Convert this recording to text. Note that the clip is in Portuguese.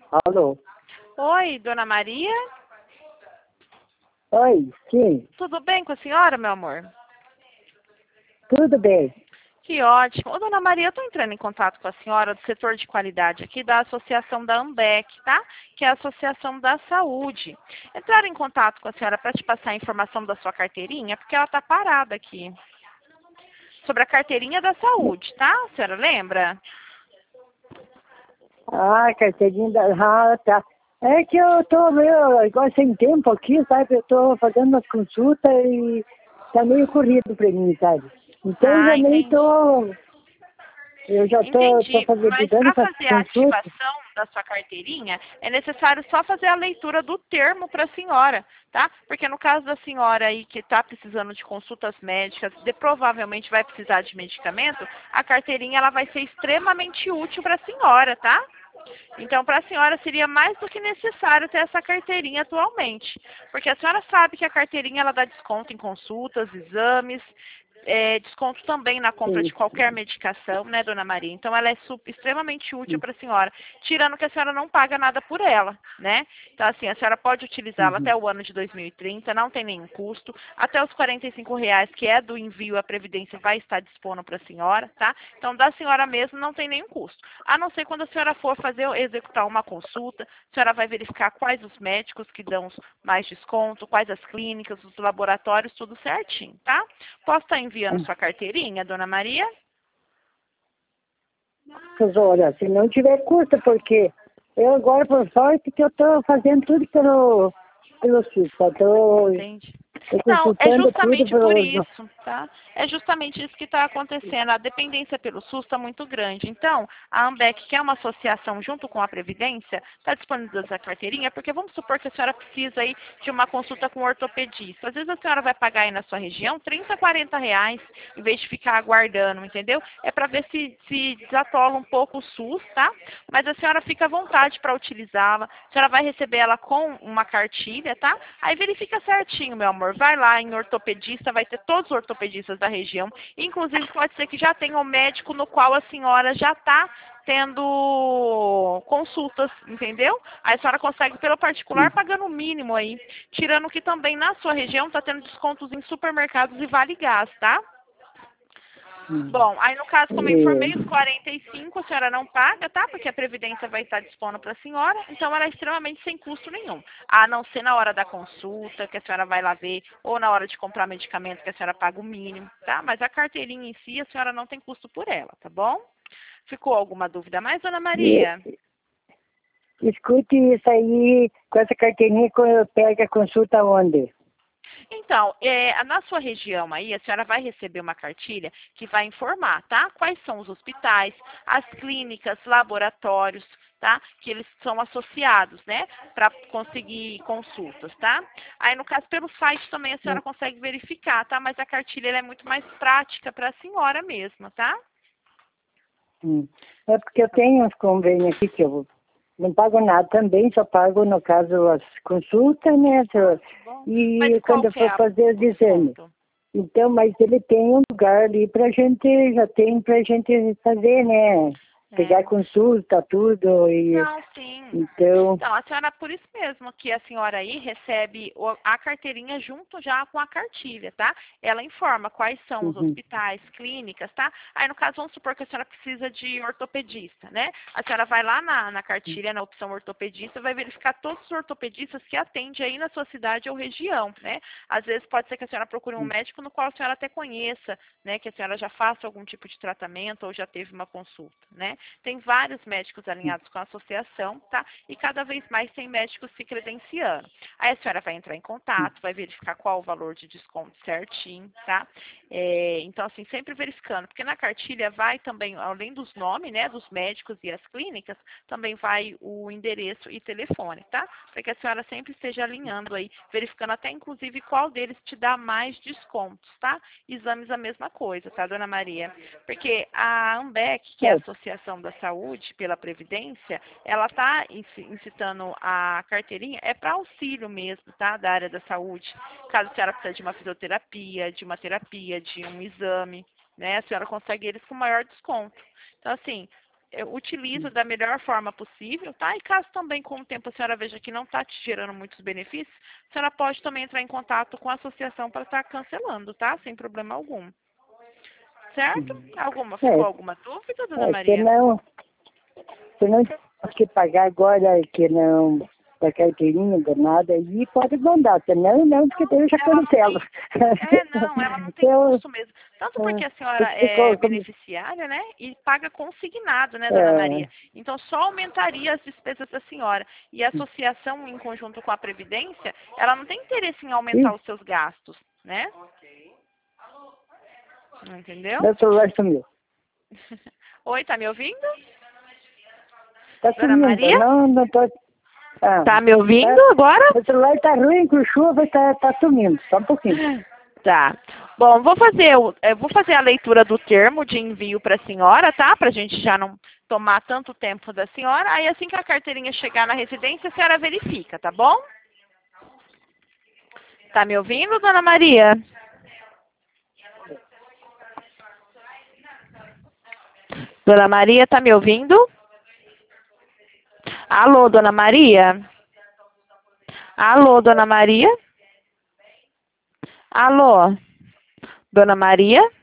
Alô? Oi, dona Maria? Oi, sim, Tudo bem com a senhora, meu amor? tudo bem. Que ótimo. Ô, dona Maria, eu estou entrando em contato com a senhora do setor de qualidade aqui da Associação da AMBEC, tá? Que é a Associação da Saúde. Entrar em contato com a senhora para te passar a informação da sua carteirinha, porque ela está parada aqui. Sobre a carteirinha da saúde, tá? A senhora lembra? Ah, carteirinha da... Ah, tá. É que eu tô meio, igual sem tempo aqui, sabe? Eu tô fazendo umas consultas e tá meio corrido pra mim, sabe? Então Ah, já meio entendi. tô... Eu já tô Entendi, fazendo mas dando para essas fazer a consultas. ativação da sua carteirinha, é necessário só fazer a leitura do termo para a senhora, tá? Porque no caso da senhora aí que está precisando de consultas médicas, provavelmente vai precisar de medicamento, a carteirinha ela vai ser extremamente útil para a senhora, tá? Então, para a senhora seria mais do que necessário ter essa carteirinha atualmente, porque a senhora sabe que a carteirinha ela dá desconto em consultas, exames, desconto também na compra Sim. de qualquer medicação, né, dona Maria? Então, ela é extremamente útil para a senhora, tirando que a senhora não paga nada por ela, né? Então, assim, a senhora pode utilizá-la Uhum. até o ano de 2030, não tem nenhum custo, até os R$ 45, que é do envio à Previdência, vai estar disponível para a senhora, tá? Então, da senhora mesmo não tem nenhum custo. A não ser quando a senhora for executar uma consulta, a senhora vai verificar quais os médicos que dão mais desconto, quais as clínicas, os laboratórios, tudo certinho, tá? Posso estar enviando sua carteirinha, dona Maria? Mas olha, se não tiver custo, porque eu agora, por sorte, que eu tô fazendo tudo pelo SUS, tá? Entendi. Tô Não, é consultando tudo justamente por pelo... isso, tá? É justamente isso que está acontecendo. A dependência pelo SUS está muito grande. Então, a AMBEC, que é uma associação junto com a Previdência, está disponibilizando a carteirinha, porque vamos supor que a senhora precisa aí de uma consulta com um ortopedista. Às vezes a senhora vai pagar aí na sua região R$ 30, R$ 40, em vez de ficar aguardando, entendeu? É para ver se desatola um pouco o SUS, tá? Mas a senhora fica à vontade para utilizá-la. A senhora vai receber ela com uma cartilha, tá? Aí verifica certinho, meu amor. Vai lá em ortopedista, vai ter todos os ortopedistas da região. Inclusive, pode ser que já tenha um médico no qual a senhora já está tendo consultas, entendeu? Aí a senhora consegue pelo particular pagando o mínimo aí. Tirando que também na sua região está tendo descontos em supermercados e vale gás, tá? Bom, aí no caso, como eu informei, os 45 a senhora não paga, tá? Porque a Previdência vai estar disponível para a senhora, então ela é extremamente sem custo nenhum. A não ser na hora da consulta, que a senhora vai lá ver, ou na hora de comprar medicamento, que a senhora paga o mínimo, tá? Mas a carteirinha em si, a senhora não tem custo por ela, tá bom? Ficou alguma dúvida mais, dona E, Maria? escute isso aí, com essa carteirinha, quando eu pego a consulta onde? Então, na sua região aí, a senhora vai receber uma cartilha que vai informar, tá? Quais são os hospitais, as clínicas, laboratórios, tá? Que eles são associados, né? Para conseguir consultas, tá? Aí, no caso, pelo site também a senhora consegue verificar, tá? Mas a cartilha ela é muito mais prática para a senhora mesma, tá? Hum. É porque eu tenho uns convênios aqui que eu não pago nada também, só pago, no caso, as consultas, né? Bom, mas E qual quando eu que é for fazer os o exames. desconto? Então, mas ele tem um lugar ali pra gente, já tem pra gente fazer, né? Pegar É. consulta, tudo, e Não, sim. então, Então, a senhora, por isso mesmo que a senhora aí recebe a carteirinha junto já com a cartilha, tá? Ela informa quais são os uhum, hospitais, clínicas, tá? Aí, no caso, vamos supor que a senhora precisa de ortopedista, né? A senhora vai lá na cartilha, na opção ortopedista, vai verificar todos os ortopedistas que atende aí na sua cidade ou região, né? Às vezes pode ser que a senhora procure um médico no qual a senhora até conheça, né? Que a senhora já faça algum tipo de tratamento ou já teve uma consulta, né? Tem vários médicos alinhados com a associação, tá? E cada vez mais tem médicos se credenciando. Aí a senhora vai entrar em contato, vai verificar qual o valor de desconto certinho, tá? Então, assim, sempre verificando, porque na cartilha vai também, além dos nomes, né, dos médicos e as clínicas, também vai o endereço e telefone, tá? Para que a senhora sempre esteja alinhando aí, verificando até inclusive qual deles te dá mais descontos, tá? Exames a mesma coisa, tá, dona Maria? Porque a AMBEC, que é a é, Associação da Saúde pela Previdência, ela está incitando a carteirinha, é para auxílio mesmo, tá? Da área da saúde. Caso a senhora precise de uma fisioterapia, de uma terapia, de um exame, né? A senhora consegue eles com maior desconto. Então, assim, utiliza da melhor forma possível, tá? E caso também com o tempo a senhora veja que não está te gerando muitos benefícios, a senhora pode também entrar em contato com a associação para estar cancelando, tá? Sem problema algum. Certo? Ficou alguma dúvida, dona Maria? Se não tem que pagar agora, que não da carteirinha, da nada, aí pode mandar. Senão, não, porque daí eu já cancelo. Ela não tem custo mesmo. Tanto porque a senhora é beneficiária, né? E paga consignado, né, dona Maria? Então, só aumentaria as despesas da senhora. E a associação, em conjunto com a Previdência, ela não tem interesse em aumentar os seus gastos, né? Entendeu? Meu celular sumiu. Oi, tá me ouvindo? Tá dona sumindo. Maria? Não tô... Tá me ouvindo agora? O celular tá ruim, com chuva, tá sumindo. Só um pouquinho. Tá. Bom, vou fazer a leitura do termo de envio para a senhora, tá? Para a gente já não tomar tanto tempo da senhora. Aí, assim que a carteirinha chegar na residência, a senhora verifica, tá bom? Tá me ouvindo, dona Maria? Dona Maria, tá me ouvindo? Alô, dona Maria? Alô, dona Maria? Alô, dona Maria?